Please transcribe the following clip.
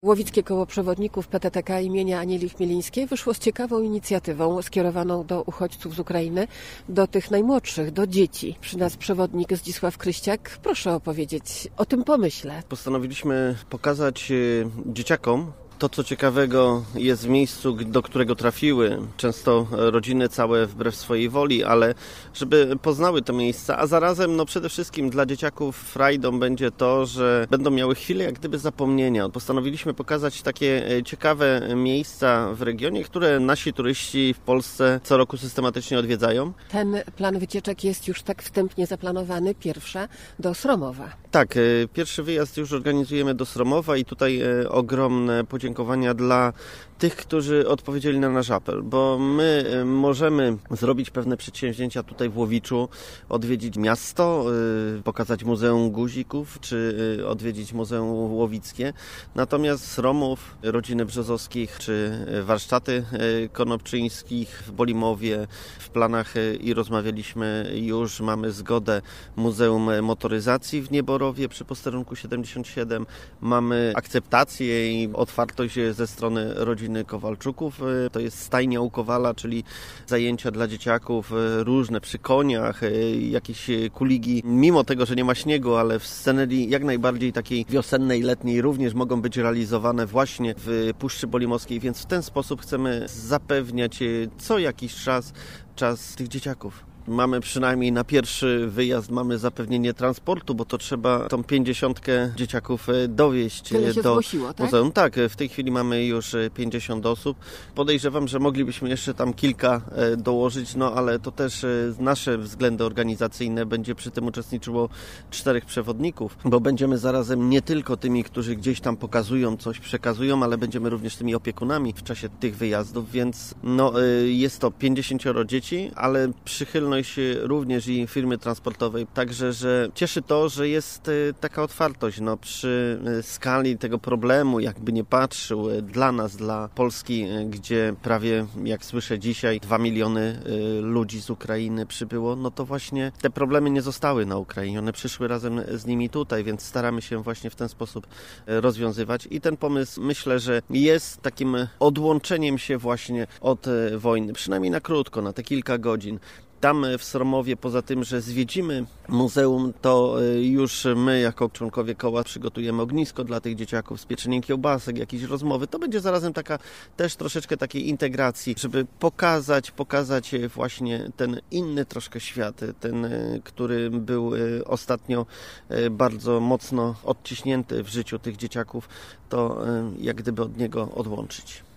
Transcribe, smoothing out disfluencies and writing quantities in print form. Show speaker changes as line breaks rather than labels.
Łowickie Koło Przewodników PTTK imienia Anieli Chmielińskiej wyszło z ciekawą inicjatywą skierowaną do uchodźców z Ukrainy, do tych najmłodszych, do dzieci. Przy nas przewodnik Zdzisław Kryściak. Proszę opowiedzieć o tym pomyśle.
Postanowiliśmy pokazać dzieciakom to, co ciekawego jest w miejscu, do którego trafiły. Często rodziny całe wbrew swojej woli, ale żeby poznały to miejsce, a zarazem przede wszystkim dla dzieciaków frajdą będzie to, że będą miały chwilę jak gdyby zapomnienia. Postanowiliśmy pokazać takie ciekawe miejsca w regionie, które nasi turyści w Polsce co roku systematycznie odwiedzają.
Ten plan wycieczek jest już tak wstępnie zaplanowany, pierwsza do Sromowa.
Tak, pierwszy wyjazd już organizujemy do Sromowa i tutaj ogromne podziękowania dla tych, którzy odpowiedzieli na nasz apel, bo my możemy zrobić pewne przedsięwzięcia tutaj w Łowiczu, odwiedzić miasto, pokazać Muzeum Guzików, czy odwiedzić Muzeum Łowickie. Natomiast Sromów, rodziny Brzozowskich, czy warsztaty Konopczyńskich w Bolimowie w planach i rozmawialiśmy już, mamy zgodę Muzeum Motoryzacji w Nieborowie przy posterunku 77. Mamy akceptację i otwartość ze strony rodziny Kowalczuków. To jest stajnia u Kowala, czyli zajęcia dla dzieciaków różne przy koniach, jakieś kuligi. Mimo tego, że nie ma śniegu, ale w scenerii jak najbardziej takiej wiosennej, letniej również mogą być realizowane właśnie w Puszczy Bolimowskiej, więc w ten sposób chcemy zapewniać co jakiś czas tych dzieciaków. Mamy przynajmniej na pierwszy wyjazd mamy zapewnienie transportu, bo to trzeba tą 50 dzieciaków dowieźć do
zgłosiło, tak?
muzeum. Tak, w tej chwili mamy już 50 osób. Podejrzewam, że moglibyśmy jeszcze tam kilka dołożyć, ale to też nasze względy organizacyjne będzie przy tym uczestniczyło 4 przewodników, bo będziemy zarazem nie tylko tymi, którzy gdzieś tam pokazują, coś przekazują, ale będziemy również tymi opiekunami w czasie tych wyjazdów, więc jest to 50 dzieci, ale przychylność również i firmy transportowej. Także, że cieszy to, że jest taka otwartość przy skali tego problemu, jakby nie patrzył, dla nas, dla Polski, gdzie prawie, jak słyszę dzisiaj, 2 miliony ludzi z Ukrainy przybyło, to właśnie te problemy nie zostały na Ukrainie. One przyszły razem z nimi tutaj, więc staramy się właśnie w ten sposób rozwiązywać. I ten pomysł, myślę, że jest takim odłączeniem się właśnie od wojny, przynajmniej na krótko, na te kilka godzin. Tam w Sromowie, poza tym, że zwiedzimy muzeum, to już my jako członkowie koła przygotujemy ognisko dla tych dzieciaków z pieczeniem kiełbasek, jakieś rozmowy. To będzie zarazem taka też troszeczkę takiej integracji, żeby pokazać właśnie ten inny troszkę świat, ten, który był ostatnio bardzo mocno odciśnięty w życiu tych dzieciaków, to jak gdyby od niego odłączyć.